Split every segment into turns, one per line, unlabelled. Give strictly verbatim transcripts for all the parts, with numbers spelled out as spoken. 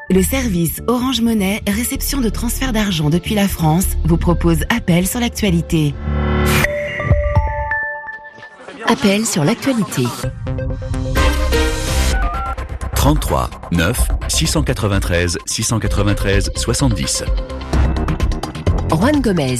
Le service Orange Monnaie, réception de transfert d'argent depuis la France, vous propose Appel sur l'actualité. Appel sur l'actualité.
trente-trois neuf six cent quatre-vingt-treize six cent quatre-vingt-treize soixante-dix.
Juan Gomez.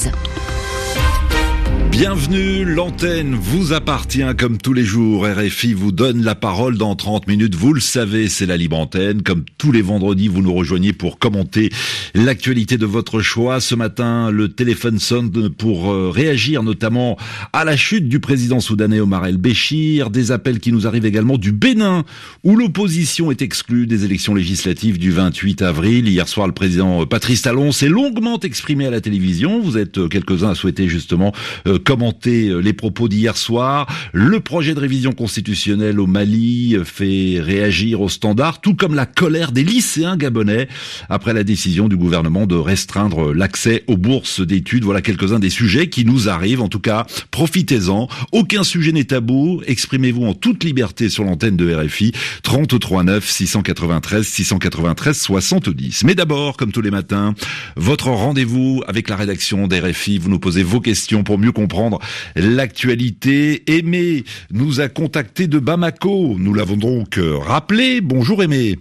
Bienvenue, l'antenne vous appartient comme tous les jours. R F I vous donne la parole dans trente minutes. Vous le savez, c'est la libre antenne. Comme tous les vendredis, vous nous rejoignez pour commenter l'actualité de votre choix. Ce matin, le téléphone sonne pour réagir notamment à la chute du président soudanais Omar el-Béchir. Des appels qui nous arrivent également du Bénin, où l'opposition est exclue des élections législatives du vingt-huit avril. Hier soir, le président Patrice Talon s'est longuement exprimé à la télévision. Vous êtes quelques-uns à souhaiter justement euh, commenter les propos d'hier soir. Le projet de révision constitutionnelle au Mali fait réagir au Standard, tout comme la colère des lycéens gabonais après la décision du gouvernement de restreindre l'accès aux bourses d'études. Voilà quelques-uns des sujets qui nous arrivent. En tout cas, profitez-en. Aucun sujet n'est tabou. Exprimez-vous en toute liberté sur l'antenne de R F I. trente-trois neuf six cent quatre-vingt-treize six cent quatre-vingt-treize soixante-dix. Mais d'abord, comme tous les matins, votre rendez-vous avec la rédaction d'R F I. Vous nous posez vos questions pour mieux comprendre l'actualité. Aimé nous a contacté de Bamako. Nous l'avons donc rappelé. Bonjour Aimé.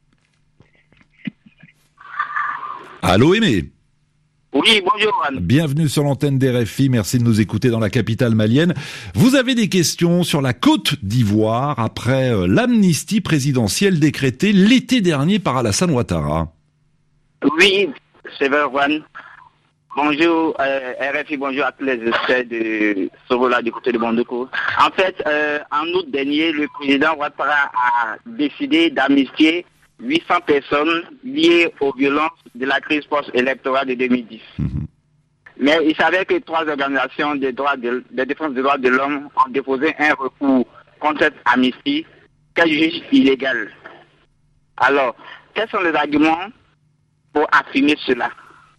Allô Aimé.
Oui, bonjour.
Bienvenue sur l'antenne d'R F I. Merci de nous écouter dans la capitale malienne. Vous avez des questions sur la Côte d'Ivoire après l'amnistie présidentielle décrétée l'été dernier par Alassane Ouattara.
Oui, c'est vrai, Juan. Bonjour euh, R F I, bonjour à tous les experts de Sorola du côté de Bondoko. En fait, euh, en août dernier, le président Ouattara a décidé d'amnistier huit cents personnes liées aux violences de la crise post-électorale de deux mille dix. Mmh. Mais il savait que trois organisations de, droits de, de défense des droits de l'homme ont déposé un recours contre cette amnistie qu'elle juge illégale. Alors, quels sont les arguments pour affirmer cela?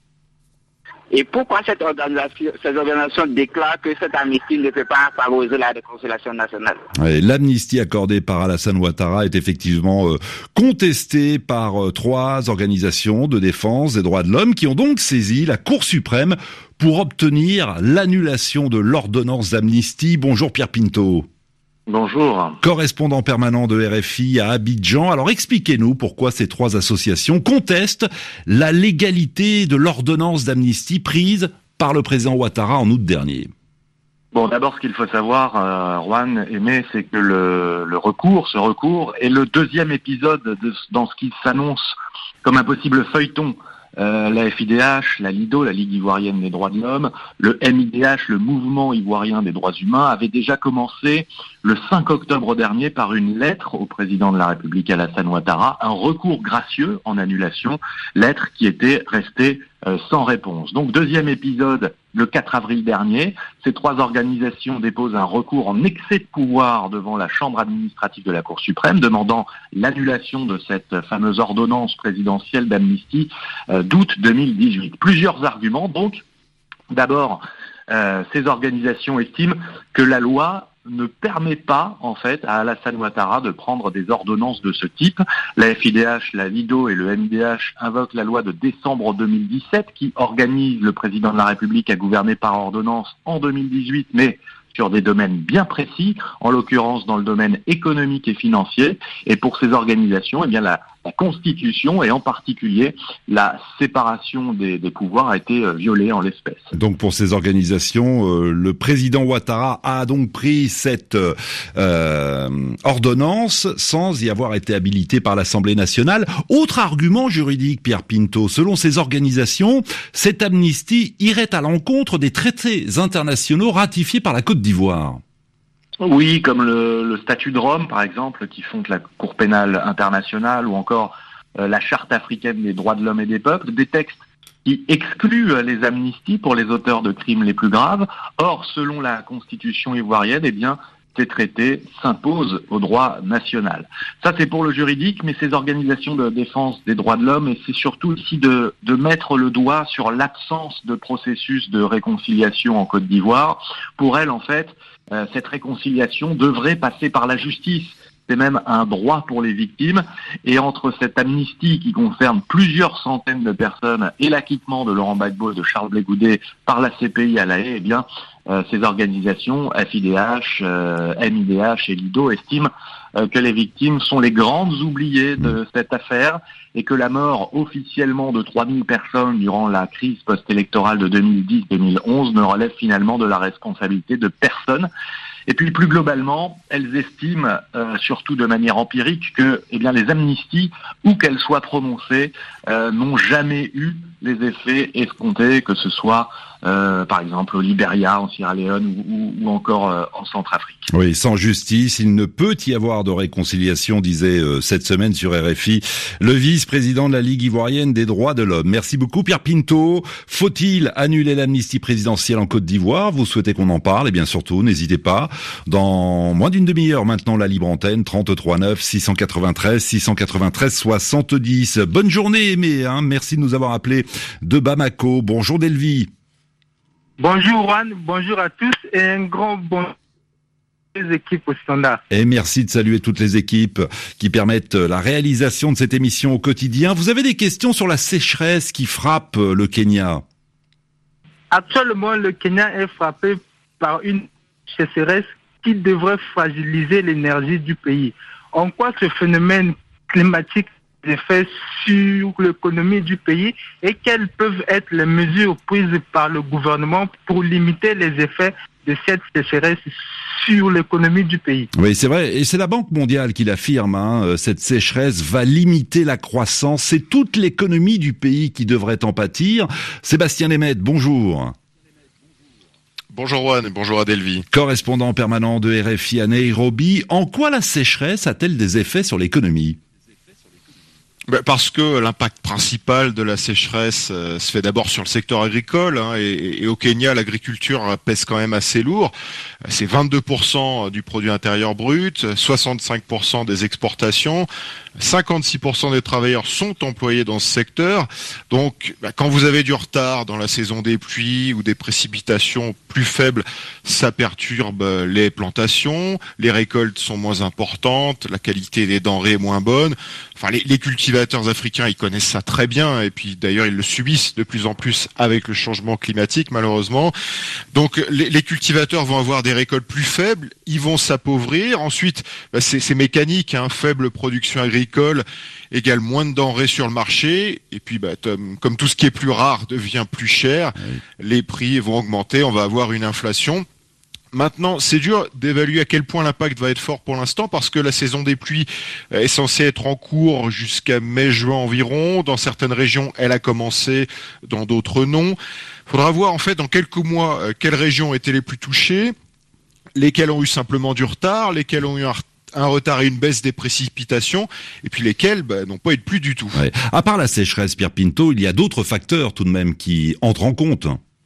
Et pourquoi cette organisation, ces organisations déclarent que cette amnistie ne peut pas favoriser la réconciliation nationale?
Oui, l'amnistie accordée par Alassane Ouattara est effectivement euh, contestée par euh, trois organisations de défense des droits de l'homme qui ont donc saisi la Cour suprême pour obtenir l'annulation de l'ordonnance d'amnistie. Bonjour Pierre Pinto.
Bonjour.
Correspondant permanent de R F I à Abidjan. Alors expliquez-nous pourquoi ces trois associations contestent la légalité de l'ordonnance d'amnistie prise par le président Ouattara en août dernier.
Bon, d'abord, ce qu'il faut savoir, euh, Juan, Aimé, c'est que le, le recours, ce recours, est le deuxième épisode de, dans ce qui s'annonce comme un possible feuilleton. Euh, la F I D H, la LIDO, la Ligue ivoirienne des droits de l'homme, le M I D H, le Mouvement ivoirien des droits humains, avaient déjà commencé le cinq octobre dernier par une lettre au président de la République Alassane Ouattara, un recours gracieux en annulation, lettre qui était restée euh, sans réponse. Donc deuxième épisode le quatre avril dernier, ces trois organisations déposent un recours en excès de pouvoir devant la Chambre administrative de la Cour suprême, demandant l'annulation de cette fameuse ordonnance présidentielle d'amnistie euh, d'août deux mille dix-huit. Plusieurs arguments, donc. D'abord, euh, ces organisations estiment que la loi ne permet pas, en fait, à Alassane Ouattara de prendre des ordonnances de ce type. La F I D H, la LIDO et le M I D H invoquent la loi de décembre deux mille dix-sept qui organise le président de la République à gouverner par ordonnance en deux mille dix-huit, mais sur des domaines bien précis, en l'occurrence dans le domaine économique et financier. Et pour ces organisations, eh bien la, la Constitution et en particulier la séparation des, des pouvoirs a été euh, violée en l'espèce.
Donc pour ces organisations, euh, le président Ouattara a donc pris cette euh, ordonnance sans y avoir été habilité par l'Assemblée nationale. Autre argument juridique, Pierre Pinto, selon ces organisations, cette amnistie irait à l'encontre des traités internationaux ratifiés par la Côte d'Ivoire.
Oui, comme le, le statut de Rome, par exemple, qui fonde la Cour pénale internationale, ou encore euh, la Charte africaine des droits de l'homme et des peuples, des textes qui excluent euh, les amnisties pour les auteurs de crimes les plus graves. Or, selon la Constitution ivoirienne, eh bien, ces traités s'imposent au droit national. Ça, c'est pour le juridique, mais ces organisations de défense des droits de l'homme, et c'est surtout ici de, de mettre le doigt sur l'absence de processus de réconciliation en Côte d'Ivoire. Pour elles, en fait, euh, cette réconciliation devrait passer par la justice. c'est même un droit pour les victimes. Et entre cette amnistie qui concerne plusieurs centaines de personnes et l'acquittement de Laurent Gbagbo et de Charles Blé Goudet par la C P I à La Haye, eh bien, euh, ces organisations, F I D H, euh, M I D H et Lido, estiment euh, que les victimes sont les grandes oubliées de cette affaire et que la mort officiellement de trois mille personnes durant la crise post-électorale de deux mille dix deux mille onze ne relève finalement de la responsabilité de personne. Et puis plus globalement, elles estiment, euh, surtout de manière empirique, que eh bien, les amnisties, où qu'elles soient prononcées, euh, n'ont jamais eu les effets escomptés, que ce soit euh, par exemple au Libéria, en Sierra Leone ou, ou, ou encore euh, en Centrafrique.
Oui, sans justice, il ne peut y avoir de réconciliation, disait euh, cette semaine sur R F I le vice-président de la Ligue ivoirienne des droits de l'homme. Merci beaucoup Pierre Pinto. Faut-il annuler l'amnistie présidentielle en Côte d'Ivoire? Vous souhaitez qu'on en parle? Eh bien surtout, n'hésitez pas. Dans moins d'une demi-heure maintenant, la libre antenne, trente-trois neuf, six cent quatre-vingt-treize, six cent quatre-vingt-treize, soixante-dix. Bonne journée Aimé, hein. Merci de nous avoir appelés de Bamako. Bonjour Delvi.
Bonjour Juan, bonjour à tous et un grand bonjour aux équipes au standard.
Et merci de saluer toutes les équipes qui permettent la réalisation de cette émission au quotidien. Vous avez des questions sur la sécheresse qui frappe le Kenya?
Actuellement, le Kenya est frappé par une sécheresse qui devrait fragiliser l'énergie du pays. En quoi ce phénomène climatique a des effets sur l'économie du pays et quelles peuvent être les mesures prises par le gouvernement pour limiter les effets de cette sécheresse sur l'économie du pays?
Oui, c'est vrai. Et c'est la Banque mondiale qui l'affirme. Hein. Cette sécheresse va limiter la croissance. C'est toute l'économie du pays qui devrait en pâtir. Sébastien Lemaitre, bonjour.
Bonjour Juan et bonjour Adelvi.
Correspondant permanent de R F I à Nairobi. En quoi la sécheresse a-t-elle des effets sur l'économie?
Parce que l'impact principal de la sécheresse euh, se fait d'abord sur le secteur agricole, hein, et, et au Kenya, l'agriculture pèse quand même assez lourd. C'est vingt-deux pour cent du produit intérieur brut, soixante-cinq pour cent des exportations, cinquante-six pour cent des travailleurs sont employés dans ce secteur. Donc, bah, quand vous avez du retard dans la saison des pluies ou des précipitations plus faibles, ça perturbe les plantations, les récoltes sont moins importantes, la qualité des denrées est moins bonne. Enfin, les, les cultivateurs africains, ils connaissent ça très bien, et puis d'ailleurs, ils le subissent de plus en plus avec le changement climatique, malheureusement. Donc, les, les cultivateurs vont avoir des récoltes plus faibles, ils vont s'appauvrir. Ensuite, bah, c'est, c'est mécanique, hein, faible production agricole égale moins de denrées sur le marché, et puis bah, comme tout ce qui est plus rare devient plus cher, oui. Les prix vont augmenter, on va avoir une inflation. Maintenant, c'est dur d'évaluer à quel point l'impact va être fort pour l'instant, parce que la saison des pluies est censée être en cours jusqu'à mai-juin environ. Dans certaines régions, elle a commencé, dans d'autres non. Il faudra voir en fait dans quelques mois quelles régions étaient les plus touchées, lesquelles ont eu simplement du retard, lesquelles ont eu un retard un retard et une baisse des précipitations, et puis lesquels bah, n'ont pas eu de pluie du tout.
Ouais. À part la sécheresse, Pierre Pinto, il y a d'autres facteurs tout de même qui entrent en compte.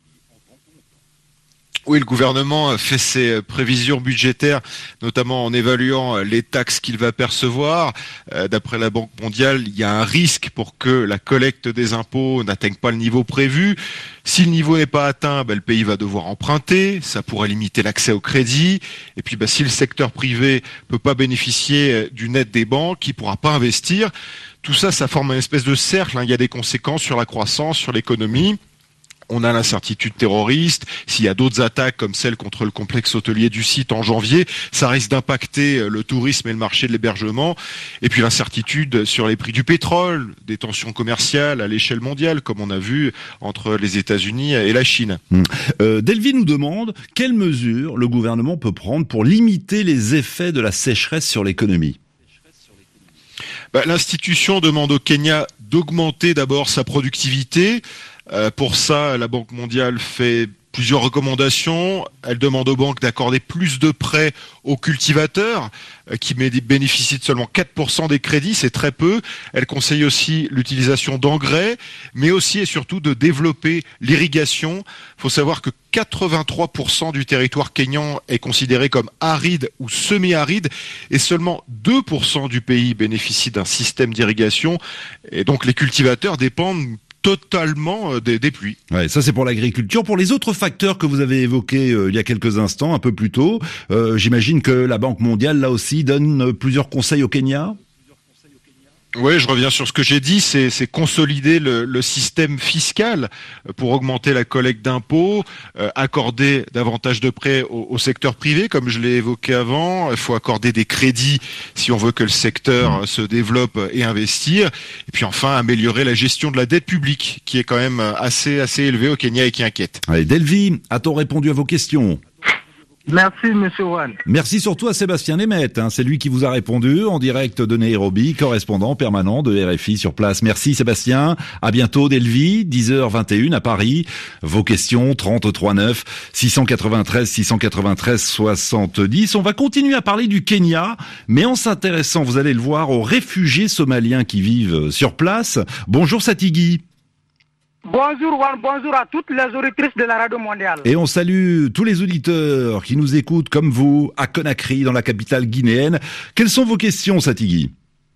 Oui, le gouvernement fait ses prévisions budgétaires, notamment en évaluant les taxes qu'il va percevoir. Euh, d'après la Banque mondiale, il y a un risque pour que la collecte des impôts n'atteigne pas le niveau prévu. Si le niveau n'est pas atteint, bah, le pays va devoir emprunter, ça pourrait limiter l'accès au crédit. Et puis, bah, si le secteur privé peut pas bénéficier d'une aide des banques, il pourra pas investir. Tout ça, ça forme une espèce de cercle, hein. Il y a des conséquences sur la croissance, sur l'économie. On a l'incertitude terroriste. S'il y a d'autres attaques comme celle contre le complexe hôtelier du site en janvier, ça risque d'impacter le tourisme et le marché de l'hébergement. Et puis l'incertitude sur les prix du pétrole, des tensions commerciales à l'échelle mondiale, comme on a vu entre les États-Unis et la Chine.
Mmh. Euh, Delvi nous demande quelles mesures le gouvernement peut prendre pour limiter les effets de la sécheresse sur l'économie.
Bah, l'institution demande au Kenya d'augmenter d'abord sa productivité. Euh, pour ça, la Banque mondiale fait plusieurs recommandations. Elle demande aux banques d'accorder plus de prêts aux cultivateurs, euh, qui bénéficient de seulement quatre pour cent des crédits, c'est très peu. Elle conseille aussi l'utilisation d'engrais, mais aussi et surtout de développer l'irrigation. Il faut savoir que quatre-vingt-trois pour cent du territoire kényan est considéré comme aride ou semi-aride, et seulement deux pour cent du pays bénéficie d'un système d'irrigation. Et donc les cultivateurs dépendent totalement des, des pluies.
Ouais, ça c'est pour l'agriculture. Pour les autres facteurs que vous avez évoqués euh, il y a quelques instants, un peu plus tôt, euh, j'imagine que la Banque mondiale, là aussi, donne plusieurs conseils au Kenya.
Oui, je reviens sur ce que j'ai dit, c'est, c'est consolider le, le système fiscal pour augmenter la collecte d'impôts, euh, accorder davantage de prêts au, au secteur privé, comme je l'ai évoqué avant. Il faut accorder des crédits si on veut que le secteur se développe et investir. Et puis enfin, améliorer la gestion de la dette publique, qui est quand même assez assez élevée au Kenya et qui inquiète.
Allez, Delvi, a-t-on répondu à vos questions ?
Merci, monsieur Juan.
Merci surtout à Sébastien Nemeth, hein, c'est lui qui vous a répondu en direct de Nairobi, correspondant permanent de R F I sur place. Merci Sébastien, à bientôt Delvi, dix heures vingt et une à Paris. Vos questions, trente-trois neuf, six cent quatre-vingt-treize, six cent quatre-vingt-treize, soixante-dix. On va continuer à parler du Kenya, mais en s'intéressant, vous allez le voir, aux réfugiés somaliens qui vivent sur place. Bonjour Satigui.
Bonjour Juan, bonjour à toutes les auditrices de la radio mondiale.
Et on salue tous les auditeurs qui nous écoutent comme vous à Conakry, dans la capitale guinéenne. Quelles sont vos questions, Satigui ?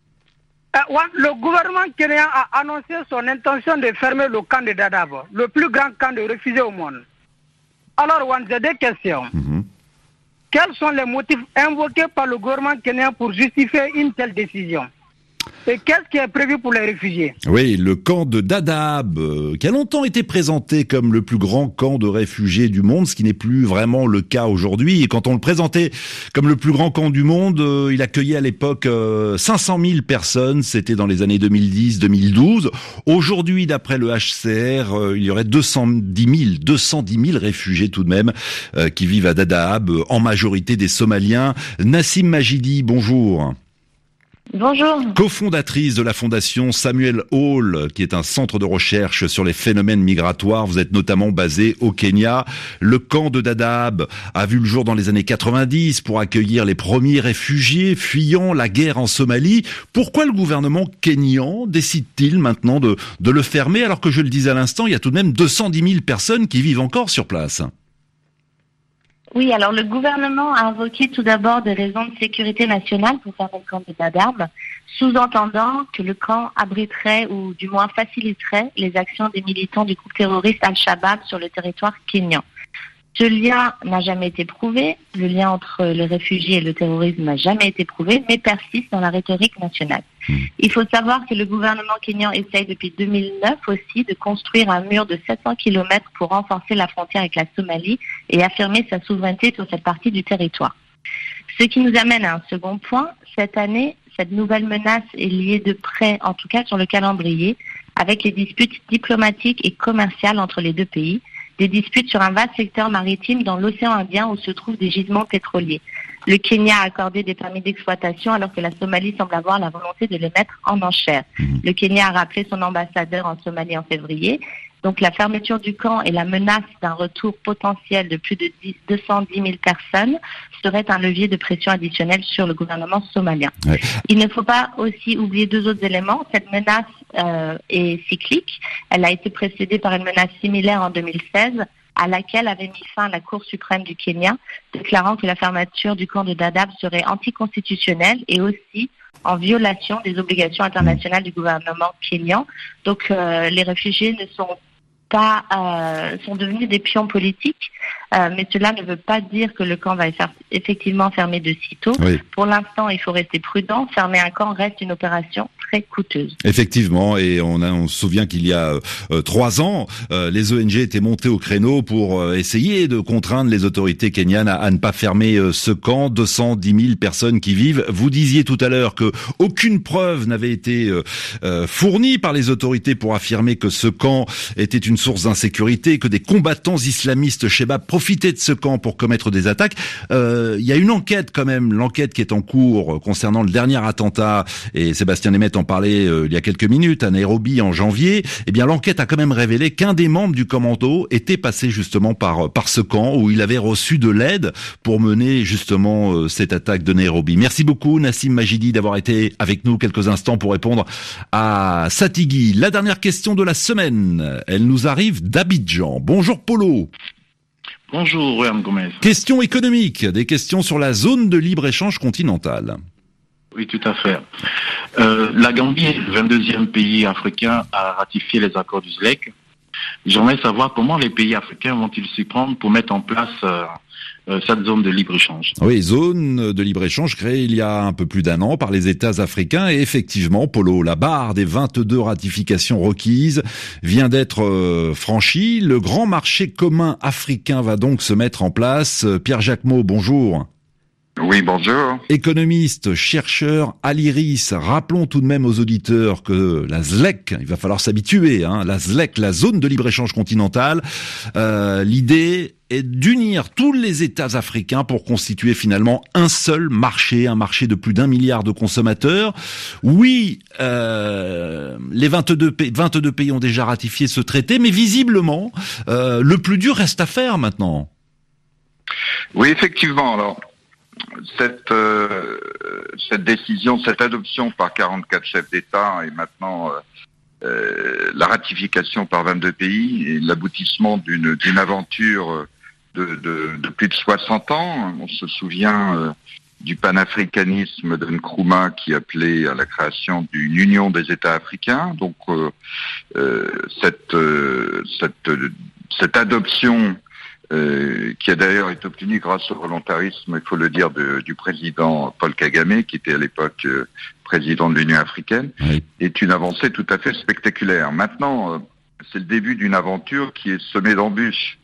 euh, Juan, le gouvernement kenyan a annoncé son intention de fermer le camp de Dadaab, le plus grand camp de réfugiés au monde. Alors Juan, j'ai des questions. Mm-hmm. Quels sont les motifs invoqués par le gouvernement kenyan pour justifier une telle décision ? Et qu'est-ce qui est prévu pour les réfugiés ?
Oui, le camp de Dadaab, euh, qui a longtemps été présenté comme le plus grand camp de réfugiés du monde, ce qui n'est plus vraiment le cas aujourd'hui. Et quand on le présentait comme le plus grand camp du monde, euh, il accueillait à l'époque euh, cinq cent mille personnes, c'était dans les années deux mille dix deux mille douze. Aujourd'hui, d'après le H C R, euh, il y aurait deux cent dix mille réfugiés tout de même euh, qui vivent à Dadaab, euh, en majorité des Somaliens. Nassim Majidi, bonjour.
Bonjour.
Cofondatrice de la fondation Samuel Hall, qui est un centre de recherche sur les phénomènes migratoires. Vous êtes notamment basé au Kenya. Le camp de Dadaab a vu le jour dans les années quatre-vingt-dix pour accueillir les premiers réfugiés fuyant la guerre en Somalie. Pourquoi le gouvernement kényan décide-t-il maintenant de, de le fermer, alors que je le disais à l'instant, il y a tout de même deux cent dix mille personnes qui vivent encore sur place ?
Oui, alors le gouvernement a invoqué tout d'abord des raisons de sécurité nationale pour fermer le camp de Dadaab, sous-entendant que le camp abriterait ou du moins faciliterait les actions des militants du groupe terroriste Al-Shabaab sur le territoire kényan. Ce lien n'a jamais été prouvé, le lien entre les réfugiés et le terrorisme n'a jamais été prouvé, mais persiste dans la rhétorique nationale. Il faut savoir que le gouvernement kényan essaye depuis deux mille neuf aussi de construire un mur de sept cents kilomètres pour renforcer la frontière avec la Somalie et affirmer sa souveraineté sur cette partie du territoire. Ce qui nous amène à un second point. Cette année, cette nouvelle menace est liée de près, en tout cas sur le calendrier, avec les disputes diplomatiques et commerciales entre les deux pays, des disputes sur un vaste secteur maritime dans l'océan Indien où se trouvent des gisements pétroliers. Le Kenya a accordé des permis d'exploitation alors que la Somalie semble avoir la volonté de les mettre en enchère. Le Kenya a rappelé son ambassadeur en Somalie en février. Donc la fermeture du camp et la menace d'un retour potentiel de plus de deux cent dix mille personnes serait un levier de pression additionnel sur le gouvernement somalien. Ouais. Il ne faut pas aussi oublier deux autres éléments. Cette menace euh, est cyclique. Elle a été précédée par une menace similaire en deux mille seize à laquelle avait mis fin la Cour suprême du Kenya, déclarant que la fermeture du camp de Dadaab serait anticonstitutionnelle et aussi en violation des obligations internationales du gouvernement kényan. Donc euh, les réfugiés ne sont pas euh, sont devenus des pions politiques, euh, mais cela ne veut pas dire que le camp va être effectivement fermé de sitôt. Oui. Pour l'instant, il faut rester prudent. Fermer un camp reste une opération très coûteuse.
Effectivement, et on, a, on se souvient qu'il y a euh, trois ans, euh, les O N G étaient montés au créneau pour euh, essayer de contraindre les autorités kenyanes à, à ne pas fermer euh, ce camp. deux cent dix mille personnes qui vivent. Vous disiez tout à l'heure que aucune preuve n'avait été euh, euh, fournie par les autorités pour affirmer que ce camp était une source d'insécurité, que des combattants islamistes Shebab profitaient de ce camp pour commettre des attaques. Euh, il y a une enquête quand même, l'enquête qui est en cours concernant le dernier attentat, et Sébastien Nemeth en parlait euh, il y a quelques minutes à Nairobi en janvier. Eh bien, l'enquête a quand même révélé qu'un des membres du commando était passé justement par par ce camp où il avait reçu de l'aide pour mener justement euh, cette attaque de Nairobi. Merci beaucoup Nassim Majidi d'avoir été avec nous quelques instants pour répondre à Satigui. La dernière question de la semaine, elle nous arrive d'Abidjan. Bonjour Polo.
Bonjour William Gomez.
Question économique, des questions sur la zone de libre-échange continentale.
Oui, tout à fait. Euh, la Gambie est le vingt-deuxième pays africain à ratifier les accords du S L E C. J'aimerais savoir comment les pays africains vont-ils s'y prendre pour mettre en place euh, euh, cette zone de libre-échange.
Oui, zone de libre-échange créée il y a un peu plus d'un an par les États africains. Et effectivement, Polo, la barre des vingt-deux ratifications requises vient d'être euh, franchie. Le grand marché commun africain va donc se mettre en place. Pierre Jacquemot, bonjour.
Oui, bonjour.
Économiste, chercheur à l'I R I S. Rappelons tout de même aux auditeurs que la S L E C, il va falloir s'habituer, hein, la S L E C, la zone de libre-échange continentale, euh, l'idée est d'unir tous les États africains pour constituer finalement un seul marché, un marché de plus d'un milliard de consommateurs. Oui, euh, les vingt-deux pays, vingt-deux pays ont déjà ratifié ce traité, mais visiblement, euh, le plus dur reste à faire maintenant.
Oui, effectivement, alors... Cette, euh, cette décision, cette adoption par quarante-quatre chefs d'État et maintenant euh, euh, la ratification par vingt-deux pays et l'aboutissement d'une, d'une aventure de, de, de plus de soixante ans. On se souvient euh, du panafricanisme de Nkrumah qui appelait à la création d'une union des États africains. Donc euh, euh, cette, euh, cette, cette adoption Euh, qui a d'ailleurs été obtenu grâce au volontarisme, il faut le dire, de, du président Paul Kagame, qui était à l'époque euh, président de l'Union africaine, oui. Est une avancée tout à fait spectaculaire. Maintenant, euh, c'est le début d'une aventure qui est semée d'embûches.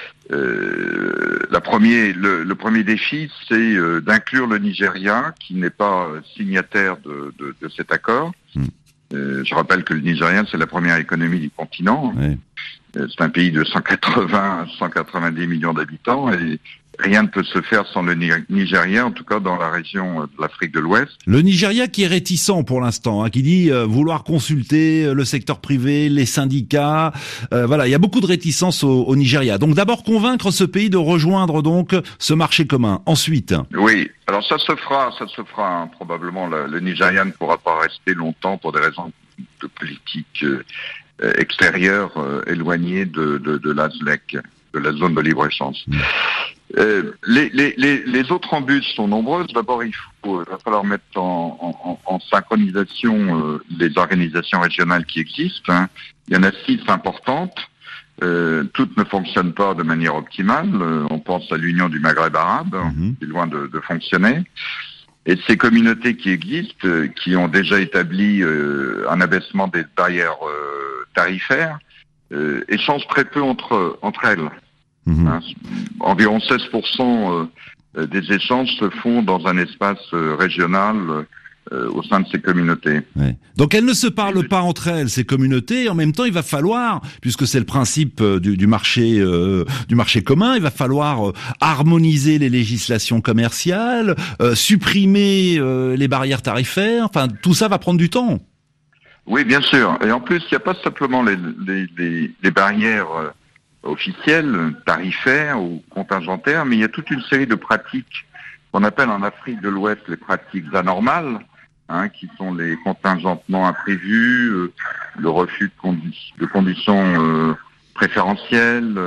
Euh, la premier, le, le premier défi, c'est euh, d'inclure le Nigeria, qui n'est pas signataire de, de, de cet accord. Mm. Euh, je rappelle que le Nigeria, c'est la première économie du continent. Oui. C'est un pays de cent quatre-vingts à cent quatre-vingt-dix millions d'habitants et rien ne peut se faire sans le Nigeria, en tout cas dans la région de l'Afrique de l'Ouest.
Le Nigeria qui est réticent pour l'instant, hein, qui dit euh, vouloir consulter le secteur privé, les syndicats. Euh, voilà, il y a beaucoup de réticence au, au Nigeria. Donc d'abord convaincre ce pays de rejoindre donc ce marché commun. Ensuite.
Oui, alors ça se fera, ça se fera. Hein. Probablement le, le Nigeria ne pourra pas rester longtemps pour des raisons de politique euh, extérieure euh, éloignée de, de, de la S L E C, de la zone de libre-échange. Mmh. Euh, les, les, les, les autres embûches sont nombreuses. D'abord, il faut, il va falloir mettre en, en, en synchronisation euh, les organisations régionales qui existent. Hein. Il y en a six importantes. Euh, toutes ne fonctionnent pas de manière optimale. Euh, on pense à l'Union du Maghreb arabe, mmh. qui est loin de, de fonctionner. Et ces communautés qui existent, euh, qui ont déjà établi euh, un abaissement des barrières euh, tarifaires, euh, échangent très peu entre, entre elles. Mmh. Hein, environ seize pour cent euh, des échanges se font dans un espace euh, régional euh, au sein de ces communautés.
Ouais. Donc elles ne se parlent pas entre elles, ces communautés, et en même temps il va falloir, puisque c'est le principe euh, du, du marché euh, du marché commun, il va falloir euh, harmoniser les législations commerciales, euh, supprimer euh, les barrières tarifaires, enfin tout ça va prendre du temps.
Oui, bien sûr. Et en plus, il n'y a pas simplement les, les, les, les barrières euh, officielles, tarifaires ou contingentaires, mais il y a toute une série de pratiques qu'on appelle en Afrique de l'Ouest les pratiques anormales, hein, qui sont les contingentements imprévus, euh, le refus de, condi- de conditions euh, préférentielles,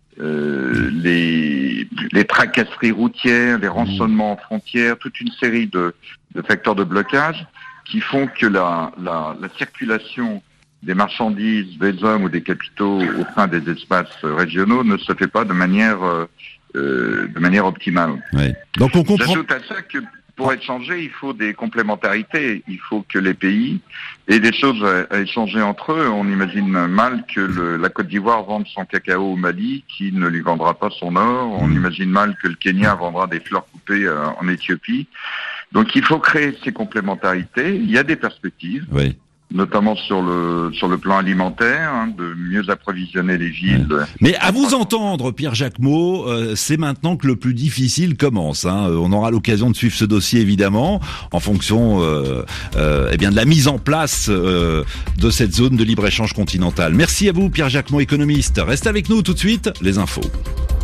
euh, les, les tracasseries routières, les rançonnements en frontières, toute une série de, de facteurs de blocage qui font que la, la, la circulation des marchandises, des hommes ou des capitaux au sein des espaces régionaux ne se fait pas de manière euh, euh, de manière optimale.
Ouais. Donc on comprend.
J'ajoute à ça que pour échanger, il faut des complémentarités. Il faut que les pays aient des choses à, à échanger entre eux. On imagine mal que le, la Côte d'Ivoire vende son cacao au Mali, qui ne lui vendra pas son or. On mmh. imagine mal que le Kenya vendra des fleurs coupées euh, en Éthiopie. Donc il faut créer ces complémentarités. Il y a des perspectives. Oui. Notamment sur le sur le plan alimentaire, hein, de mieux approvisionner les villes.
Ouais. Mais à vous entendre, Pierre Jacquemot, euh, c'est maintenant que le plus difficile commence. Hein. On aura l'occasion de suivre ce dossier évidemment en fonction, euh, euh, eh bien de la mise en place euh, de cette zone de libre-échange continentale. Merci à vous, Pierre Jacquemot, économiste. Restez avec nous tout de suite. Les infos.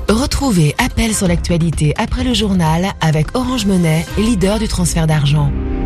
Retrouvez Appel sur l'actualité après le journal avec Orange Money, leader du transfert d'argent.